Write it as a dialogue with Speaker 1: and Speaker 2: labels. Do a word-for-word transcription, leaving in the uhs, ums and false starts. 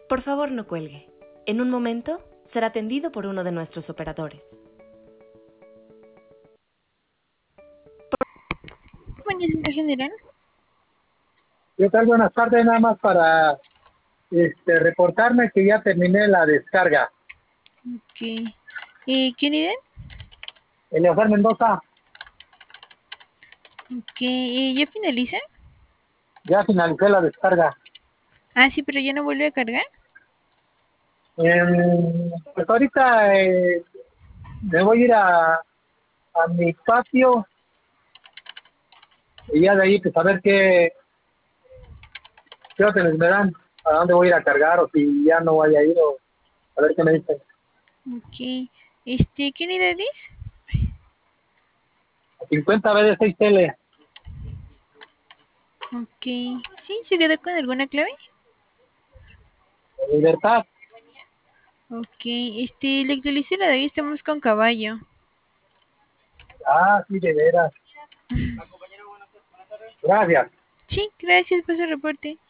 Speaker 1: Por favor, no cuelgue. En un momento será atendido por uno de nuestros operadores.
Speaker 2: Compañía Centro General.
Speaker 3: ¿Qué tal? Buenas tardes, nada más para este, reportarme que ya terminé la descarga.
Speaker 2: Ok. Eh, ¿Quién idea?
Speaker 3: Eleazar Mendoza,
Speaker 2: Ok. Eh, ¿Ya finaliza?
Speaker 3: ya finalicé la descarga.
Speaker 2: Ah, sí, pero ya no vuelve a cargar.
Speaker 3: Em, pues ahorita eh, me voy a ir a, a mi patio y ya de ahí pues a ver qué, qué órdenes me dan, a dónde voy a ir a cargar o si ya no vaya a ir o a ver qué me dicen.
Speaker 2: Ok. Este, ¿qué unidad es?
Speaker 3: cincuenta B D seis L,
Speaker 2: Ok. ¿Sí? ¿Se quedó con alguna clave?
Speaker 3: Libertad.
Speaker 2: Ok. Este, le actualicé la de ahí, estamos con caballo.
Speaker 3: Ah, sí, de veras. Gracias.
Speaker 2: Sí, gracias por su reporte.